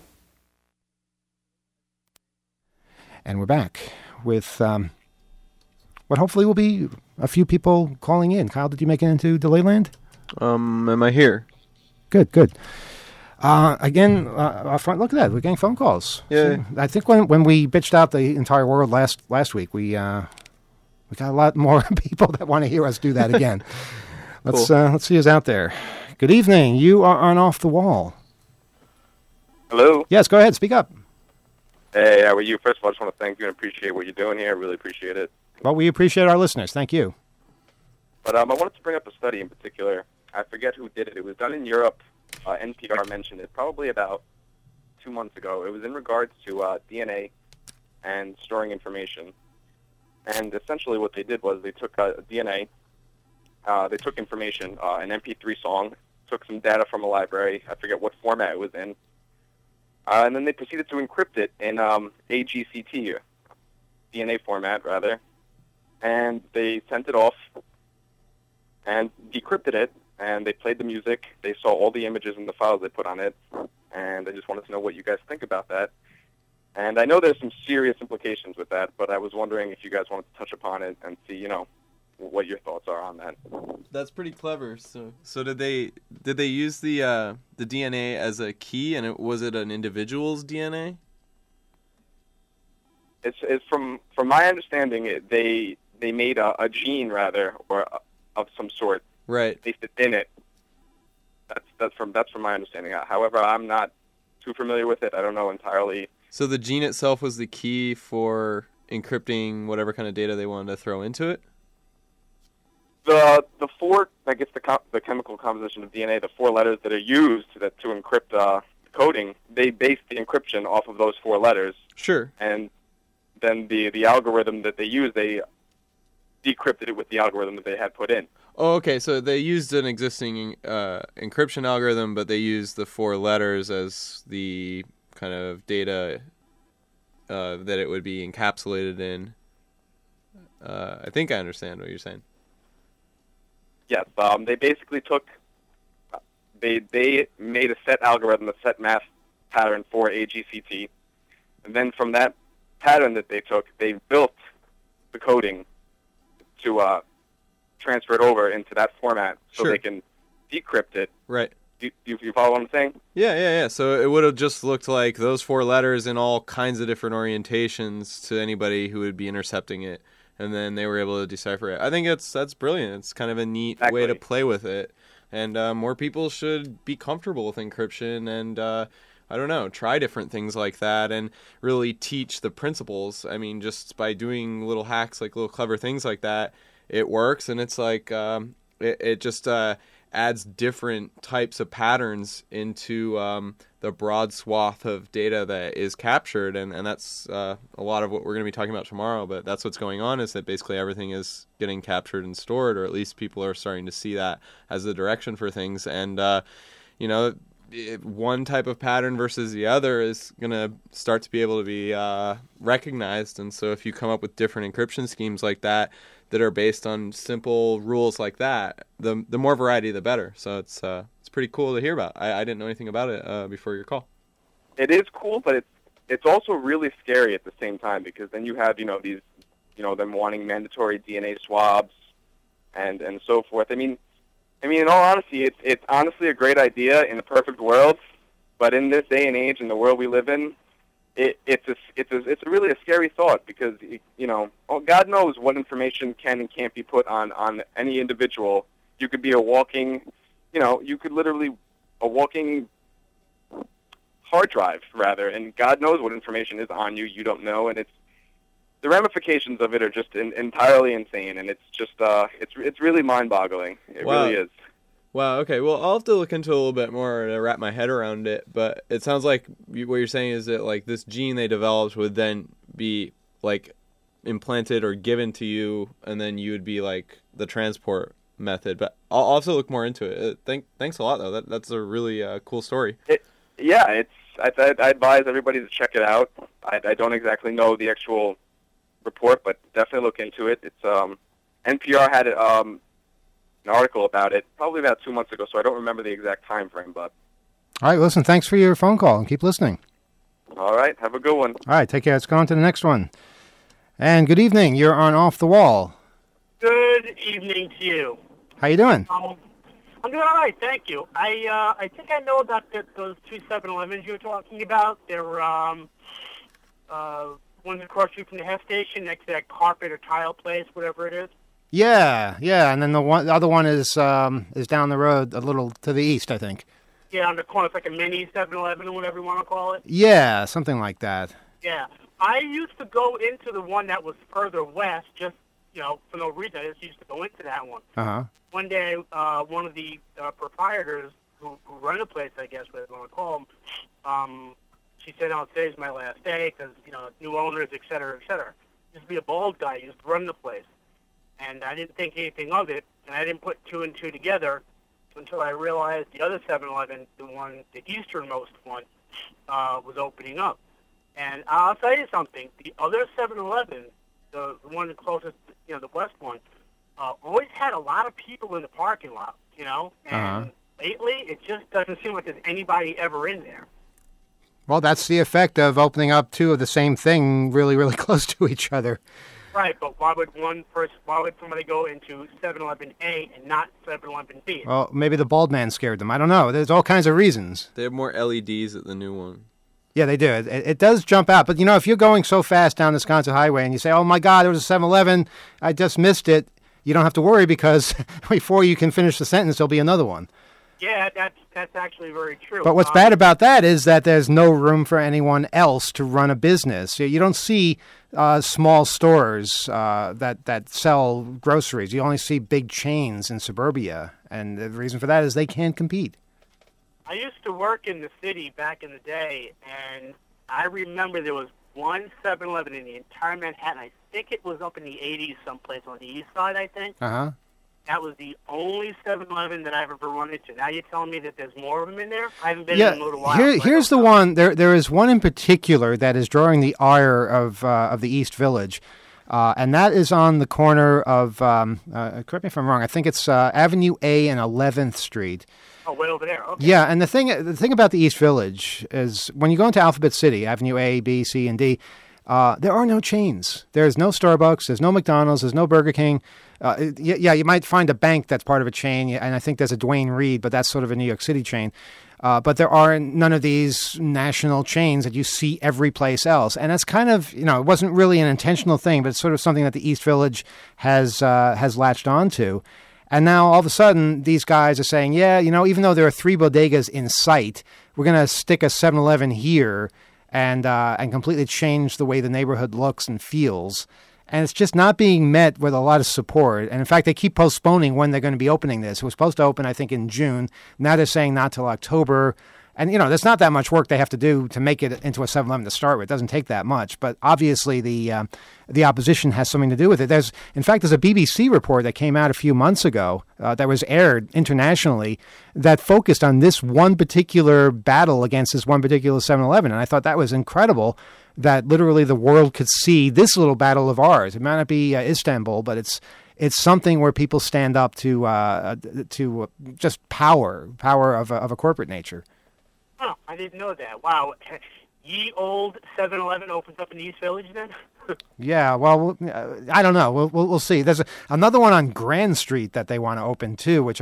And we're back with what hopefully will be a few people calling in. Kyle, did you make it into Delayland? Am I here? Good. Again, look at that. We're getting phone calls. Yeah. So I think when we bitched out the entire world last week, we got a lot more people that want to hear us do that again. Let's see who's out there. Good evening. You are on Off the Wall. Hello. Yes, go ahead. Speak up. Hey, how are you? First of all, I just want to thank you and appreciate what you're doing here. I really appreciate it. Well, we appreciate our listeners. Thank you. But I wanted to bring up a study in particular. I forget who did it. It was done in Europe. NPR mentioned it probably about 2 months ago. It was in regards to DNA and storing information. And essentially what they did was they took DNA, they took information, an MP3 song, took some data from a library, I forget what format it was in, and then they proceeded to encrypt it in AGCT, DNA format, rather, and they sent it off and decrypted it, and they played the music, they saw all the images and the files they put on it, and I just wanted to know what you guys think about that. And I know there's some serious implications with that, but I was wondering if you guys wanted to touch upon it and see, what your thoughts are on that. That's pretty clever. So did they use the DNA as a key, and was it an individual's DNA? It's from my understanding, they made a gene rather, or of some sort. Right. They fit in it. That's from my understanding. However, I'm not too familiar with it. I don't know entirely. So the gene itself was the key for encrypting whatever kind of data they wanted to throw into it? The four, I guess the chemical composition of DNA, the 4 letters that are used to encrypt coding, they base the encryption off of those 4 letters. Sure. And then the algorithm that they used, they decrypted it with the algorithm that they had put in. Oh, okay. So they used an existing encryption algorithm, but they used the 4 letters as the kind of data that it would be encapsulated in. I think I understand what you're saying. Yes. They basically took... They made a set algorithm, a set math pattern for AGCT. And then from that pattern that they took, they built the coding to transfer it over into that format so Sure. they can decrypt it. Right. Do you follow what I'm saying? Yeah. So it would have just looked like those 4 letters in all kinds of different orientations to anybody who would be intercepting it, and then they were able to decipher it. I think that's brilliant. It's kind of a neat way to play with it, and more people should be comfortable with encryption and I don't know, try different things like that and really teach the principles. I mean, just by doing little hacks, like little clever things like that, it works, and it's like it just adds different types of patterns into the broad swath of data that is captured, and that's a lot of what we're going to be talking about tomorrow. But that's what's going on, is that basically everything is getting captured and stored, or at least people are starting to see that as the direction for things. And one type of pattern versus the other is going to start to be able to be recognized. And so if you come up with different encryption schemes like that are based on simple rules like that, the more variety, the better. So it's pretty cool to hear about. I didn't know anything about it before your call. It is cool, but it's also really scary at the same time, because then you have these them wanting mandatory DNA swabs and so forth. I mean, in all honesty, it's honestly a great idea in a perfect world, but in this day and age, in the world we live in, it's really a scary thought because God knows what information can and can't be put on any individual. You could be a walking hard drive rather, and God knows what information is on you. You don't know, and the ramifications of it are just entirely insane, and it's just it's really mind-boggling. It really is. Wow, okay. Well, I'll have to look into it a little bit more to wrap my head around it, but it sounds like what you're saying is that, like, this gene they developed would then be, like, implanted or given to you, and then you would be, like, the transport method. But I'll also look more into it. Thanks a lot, though. That's a really cool story. I advise everybody to check it out. I don't exactly know the actual report, but definitely look into it. It's NPR had an article about it probably about 2 months ago, so I don't remember the exact time frame. But all right, listen, thanks for your phone call and keep listening. All right, have a good one. All right, take care. Let's go on to the next one. And good evening. You're on Off the Wall. Good evening to you. How you doing? I'm doing all right, thank you. I think I know about those two 7-Elevens you were talking about. They're one's across the street from the Hess station next to that carpet or tile place, whatever it is. Yeah, and then the other one is down the road a little to the east, I think. Yeah, on the corner. It's like a mini 7-Eleven or whatever you want to call it. Yeah, something like that. Yeah. I used to go into the one that was further west just, for no reason. I just used to go into that one. Uh-huh. One day, one of the proprietors who run the place, I guess, whatever you want to call them, she said, today's my last day because, new owners, et cetera, et cetera. Used to be a bald guy. Used to run the place. And I didn't think anything of it, and I didn't put two and two together until I realized the other 7-Eleven, the easternmost one, was opening up. And I'll tell you something, the other 7-Eleven, the one closest, the west one, always had a lot of people in the parking lot, and lately it just doesn't seem like there's anybody ever in there. Well, that's the effect of opening up two of the same thing really, really close to each other. Right, but why would somebody go into 7-Eleven A and not 7-Eleven B? Well, maybe the bald man scared them. I don't know. There's all kinds of reasons. They have more LEDs at the new one. Yeah, they do. It does jump out. But, if you're going so fast down the Wisconsin Highway and you say, oh, my God, there was a 7-Eleven, I just missed it, you don't have to worry because before you can finish the sentence, there'll be another one. Yeah, that's actually very true. But what's bad about that is that there's no room for anyone else to run a business. You don't see small stores that sell groceries. You only see big chains in suburbia, and the reason for that is they can't compete. I used to work in the city back in the day, and I remember there was one 7-Eleven in the entire Manhattan. I think it was up in the 80s someplace on the east side, I think. Uh-huh. That was the only 7-Eleven that I've ever run into. Now you're telling me that there's more of them in there? I haven't been in a little while. Here's the one. There is one in particular that is drawing the ire of the East Village, and that is on the corner of, correct me if I'm wrong, I think it's Avenue A and 11th Street. Oh, way over there. Okay. Yeah, and the thing about the East Village is when you go into Alphabet City, Avenue A, B, C, and D, there are no chains. There's no Starbucks. There's no McDonald's. There's no Burger King. You might find a bank that's part of a chain, and I think there's a Duane Reade, but that's sort of a New York City chain. But there are none of these national chains that you see every place else. And that's kind of, it wasn't really an intentional thing, but it's sort of something that the East Village has latched onto. And now all of a sudden, these guys are saying, even though there are 3 bodegas in sight, we're going to stick a 7-Eleven here and completely change the way the neighborhood looks and feels. And it's just not being met with a lot of support. And in fact, they keep postponing when they're going to be opening this. It was supposed to open, I think, in June. Now they're saying not till October. And, there's not that much work they have to do to make it into a 7-Eleven to start with. It doesn't take that much. But obviously the opposition has something to do with it. There's a BBC report that came out a few months ago that was aired internationally that focused on this one particular battle against this one particular 7-Eleven. And I thought that was incredible that literally the world could see this little battle of ours. It might not be Istanbul, but it's something where people stand up to just power of a corporate nature. Oh, I didn't know that. Wow. ye old 7-Eleven opens up in the East Village then? Yeah, well, I don't know. We'll see. There's another one on Grand Street that they want to open too, which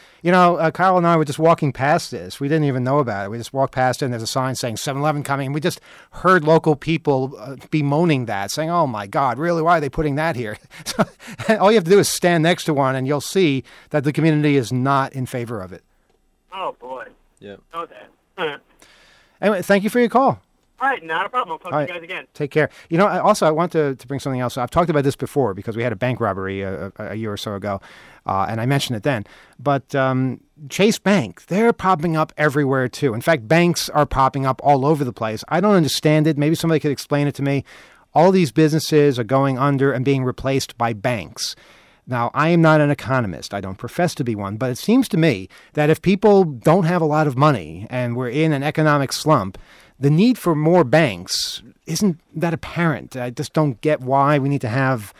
Kyle and I were just walking past this. We didn't even know about it. We just walked past it, and there's a sign saying 7-Eleven coming, and we just heard local people bemoaning that, saying, "Oh my God, really? Why are they putting that here?" So, all you have to do is stand next to one, and you'll see that the community is not in favor of it. Oh boy. Yeah. Okay. Anyway, thank you for your call. All right, not a problem. I'll talk to you guys again. Take care. I want to bring something else. I've talked about this before because we had a bank robbery a year or so ago, and I mentioned it then. But Chase Bank, they're popping up everywhere too. In fact, banks are popping up all over the place. I don't understand it. Maybe somebody could explain it to me. All these businesses are going under and being replaced by banks. Now, I am not an economist. I don't profess to be one. But it seems to me that if people don't have a lot of money and we're in an economic slump, the need for more banks isn't that apparent. I just don't get why we need to have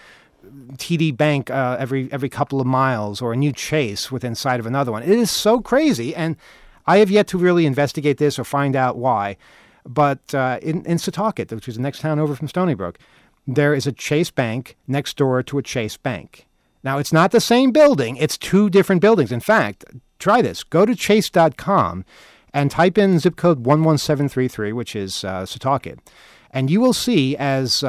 TD Bank every couple of miles or a new Chase within sight of another one. It is so crazy, and I have yet to really investigate this or find out why. But in Setauket, which is the next town over from Stony Brook, there is a Chase Bank next door to a Chase Bank. Now, it's not the same building. It's two different buildings. In fact, try this. Go to chase.com and type in zip code 11733, which is Setauket, and you will see as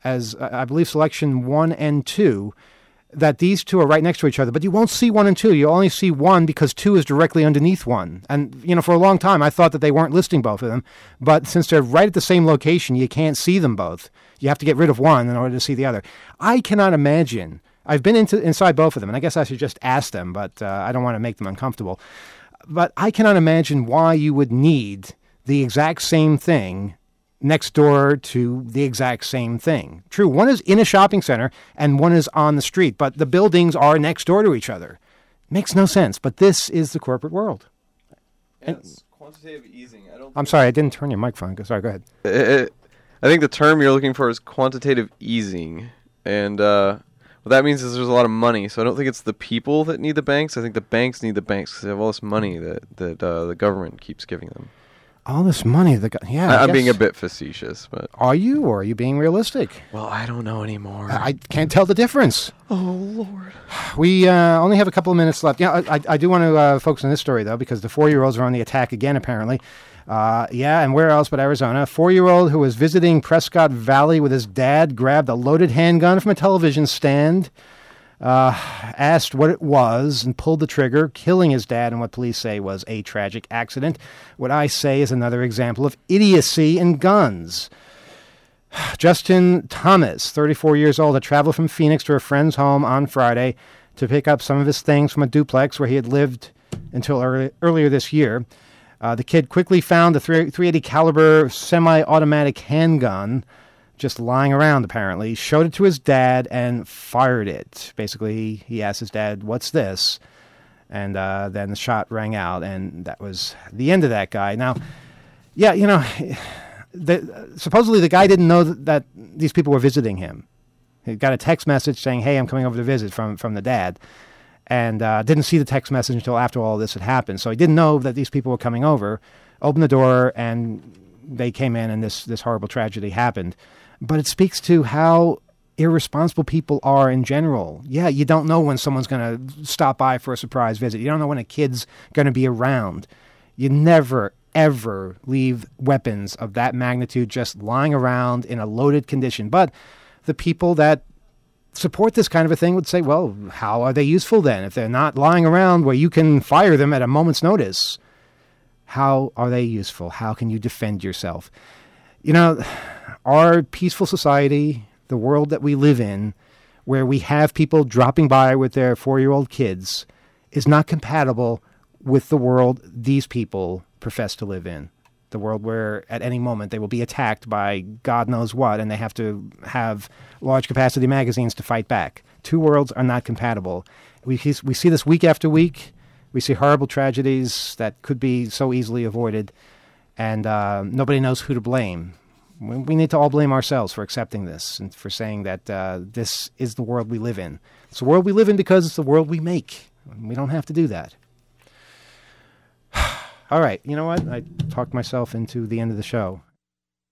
I believe selection 1 and 2 that these two are right next to each other. But you won't see 1 and 2. You only see 1 because 2 is directly underneath 1. And for a long time I thought that they weren't listing both of them, but since they're right at the same location, you can't see them both. You have to get rid of one in order to see the other. I cannot imagine. I've been inside both of them, and I guess I should just ask them, but I don't want to make them uncomfortable. But I cannot imagine why you would need the exact same thing next door to the exact same thing. True, one is in a shopping center and one is on the street, but the buildings are next door to each other. Makes no sense, but this is the corporate world. Yes, quantitative easing. I'm sorry, I didn't turn your microphone. Sorry, go ahead. I think the term you're looking for is quantitative easing, and what that means is there's a lot of money, so I don't think it's the people that need the banks. I think the banks need the banks because they have all this money that the government keeps giving them. All this money? I'm being a bit facetious, but... Are you, or are you being realistic? Well, I don't know anymore. I can't tell the difference. Oh, Lord. We only have a couple of minutes left. Yeah, I do want to focus on this story, though, because the 4-year-olds are on the attack again, apparently. And where else but Arizona? A 4-year-old who was visiting Prescott Valley with his dad grabbed a loaded handgun from a television stand, asked what it was, and pulled the trigger, killing his dad in what police say was a tragic accident. What I say is another example of idiocy in guns. Justin Thomas, 34 years old, had traveled from Phoenix to a friend's home on Friday to pick up some of his things from a duplex where he had lived until earlier this year. The kid quickly found a .380 caliber semi-automatic handgun just lying around, apparently, showed it to his dad and fired it. Basically, he asked his dad, "What's this?" And then the shot rang out, and that was the end of that guy. Now, supposedly the guy didn't know that these people were visiting him. He got a text message saying, "Hey, I'm coming over to visit," from the dad. And didn't see the text message until after all this had happened. So he didn't know that these people were coming over, opened the door, and they came in, and this horrible tragedy happened. But it speaks to how irresponsible people are in general. Yeah, you don't know when someone's going to stop by for a surprise visit. You don't know when a kid's going to be around. You never, ever leave weapons of that magnitude just lying around in a loaded condition. But the people that support this kind of a thing would say, well, how are they useful then? If they're not lying around where you can fire them at a moment's notice, how are they useful? How can you defend yourself? Our peaceful society, the world that we live in, where we have people dropping by with their 4-year-old kids, is not compatible with the world these people profess to live in. The world where at any moment they will be attacked by God knows what, and they have to have large capacity magazines to fight back. Two worlds are not compatible. We see this week after week. We see horrible tragedies that could be so easily avoided, and nobody knows who to blame. We need to all blame ourselves for accepting this and for saying that this is the world we live in. It's the world we live in because it's the world we make. We don't have to do that. All right, you know what? I talked myself into the end of the show.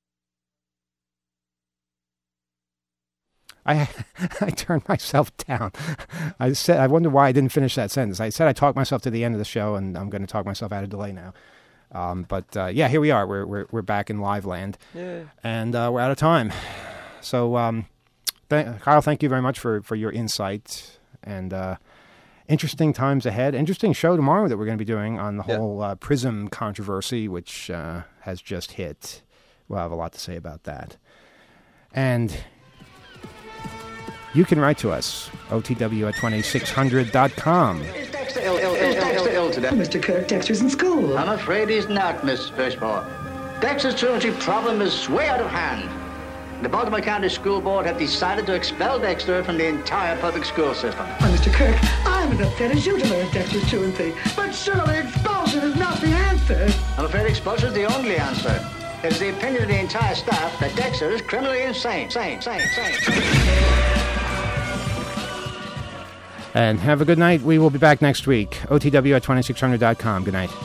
I turned myself down. I wonder why I didn't finish that sentence. I said I talked myself to the end of the show, and I'm going to talk myself out of delay now. But here we are. We're back in live land, and we're out of time. So, Kyle, thank you very much for your insight, and interesting times ahead. Interesting show tomorrow that we're going to be doing on the whole PRISM controversy, which has just hit. We'll have a lot to say about that. And you can write to us, otw@2600.com. Is Dexter ill today? Mr. Kirk, Dexter's in school. I'm afraid he's not, Miss Fishmore. Dexter's truancy problem is way out of hand. The Baltimore County School Board have decided to expel Dexter from the entire public school system. Oh, Mr. Kirk, I'm as upset as you to learn Dexter's truancy. But surely expulsion is not the answer. I'm afraid expulsion is the only answer. It is the opinion of the entire staff that Dexter is criminally insane. And have a good night. We will be back next week. OTW@2600.com. Good night.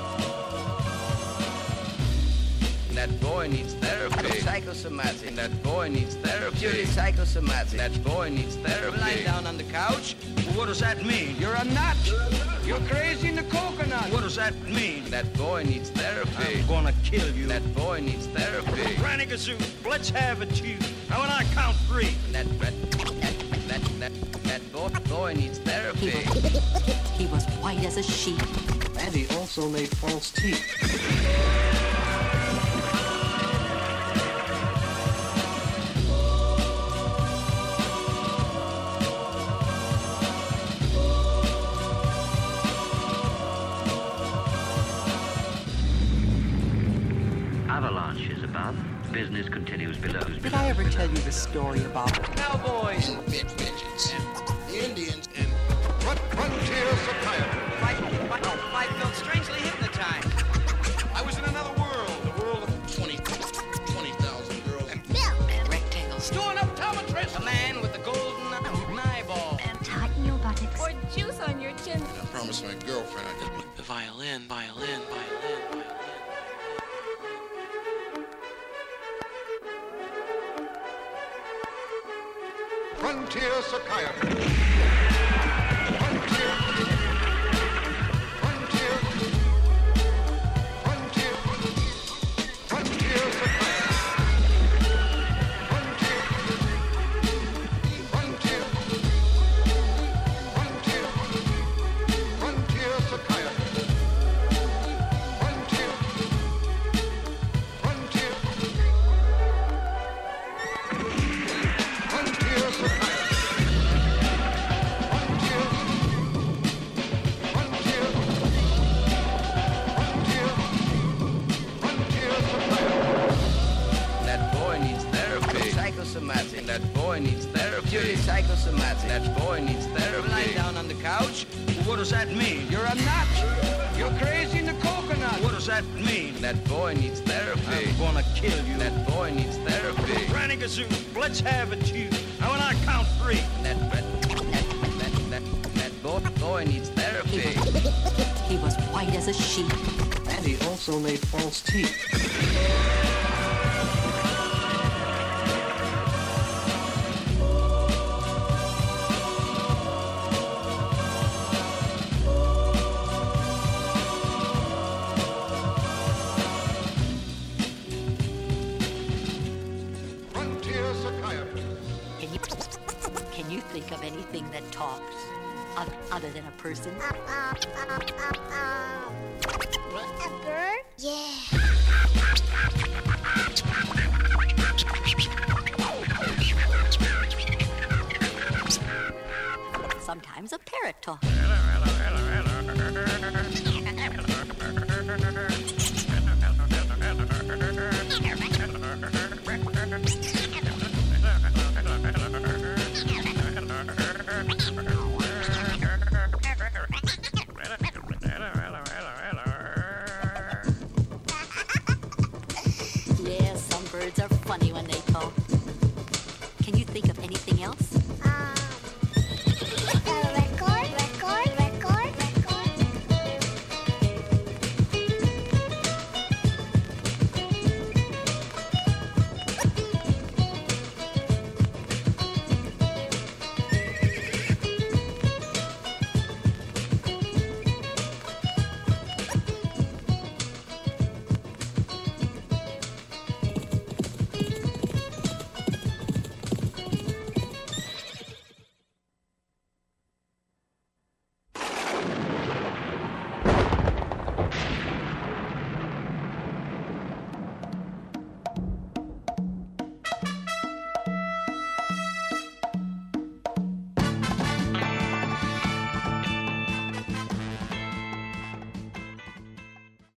That boy needs therapy. Psychosomatic. That boy needs therapy. Purely psychosomatic. That boy needs therapy. Lying down on the couch. Well, what does that mean? You're a nut. You're crazy in the coconut. What does that mean? That boy needs therapy. I'm gonna kill you. That boy needs therapy. Granny Gazoo, let's have it, you. Now when I count 3. That boy needs therapy. He was white as a sheet. And he also made false teeth. Avalanche is above. Business continues below. Did I ever tell you the story about cowboys and midgets and Indians and frontier society? I felt strangely hypnotized. I was in another world, the world of 20,000 girls and rectangles. Storing up optometrist. A man with a golden eyeball. And tighten your buttocks. Or juice on your chin. I promised my girlfriend I'd just the violin. Frontier psychiatry. Frontier. That boy needs therapy. Purely psychosomatic. That boy needs therapy. Lying down on the couch. Well, what does that mean? You're a nut. You're crazy in the coconut. What does that mean? That boy needs therapy. I'm gonna kill you. That boy needs therapy. Granny Gazoo, let's have it, you. Now when I count 3. That boy needs therapy. He was white as a sheet. And he also made false teeth. Can you think of anything that talks other than a person? A bird? Yeah. Sometimes a parrot talks. Yeah, some birds are funny when they talk.